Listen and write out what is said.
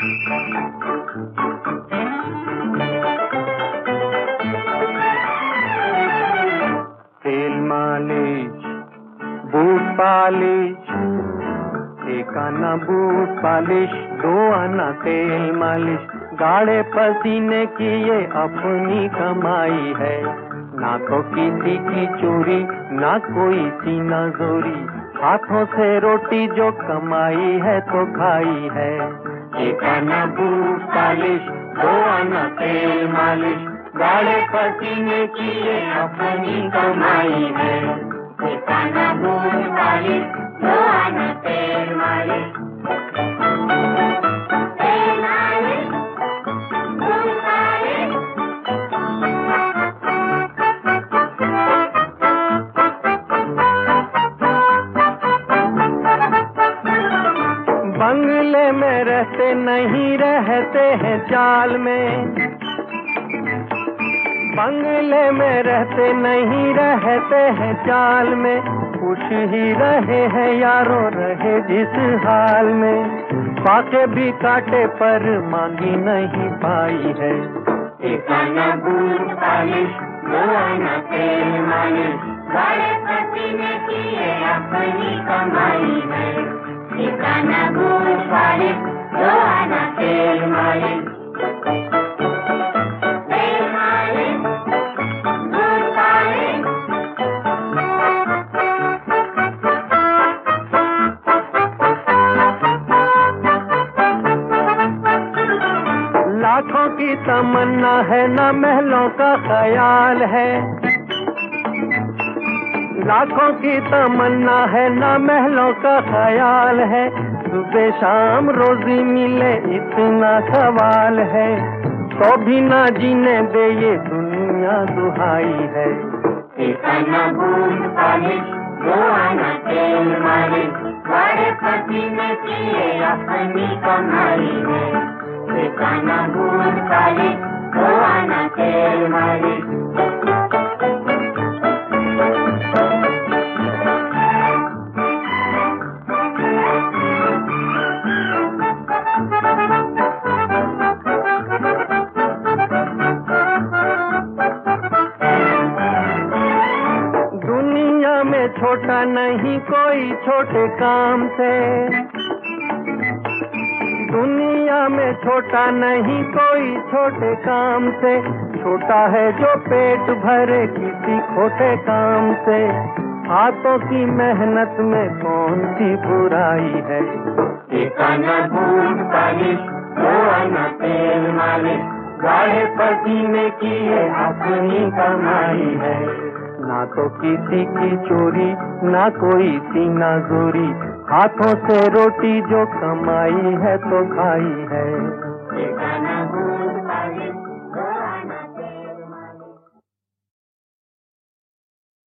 तेल मालिश, boot polish, एक आना बूट पालिश, दो आना तेल मालिश। गाढ़े पसीने की ये अपनी कमाई है, ना तो किसी की चोरी, ना कोई सीना जोरी। हाथों से रोटी जो कमाई है तो खाई है। एक आना बूट पालिश, दो आना तेल मालिश। गाढ़े पसीने की ये अपनी कमाई है। एक आना बूट पालिश, दो आना तेल मालिश। तेल मालिश, बूट पालिश। बंगले में रहते नहीं, रहते हैं चाल में। बंगले में रहते नहीं, रहते हैं चाल में। खुश ही रहे हैं यारों, रहे जिस हाल में। पाके भी काटे पर मांगी नहीं पाई है। एक आना बूट पालिश, दो आना तेल मालिश। गाढ़े पसीने की ये अपनी कमाई है। एक आना बूट पालिश, दो आना तेल मालिश। तेल मालिश, बूट पालिश। लाखों की तमन्ना है, ना महलों का ख्याल है। लाखों की तमन्ना है, ना महलों का ख्याल है। सुबह शाम रोजी मिले इतना सवाल है, तो भी ना जीने दे ये दुनिया दुहाई है। एक आना बूट पालिश, दो आना तेल मालिश। गाढ़े पसीने की ये अपनी कमाई है। एक आना बूट पालिश, दो आना तेल मालिश। दुनिया में छोटा नहीं कोई छोटे काम से। दुनिया में छोटा नहीं कोई छोटे काम से। छोटा है जो पेट भरे किसी खोटे काम से। हाथों की मेहनत में कौन सी बुराई है। एक आना बूट पालिश, दो आना तेल मालिश। गाढ़े पसीने की ये अपनी कमाई है, ना तो किसी की चोरी, ना कोई सीना जोरी। हाथों से रोटी जो कमाई है तो खाई है। एक आना बूट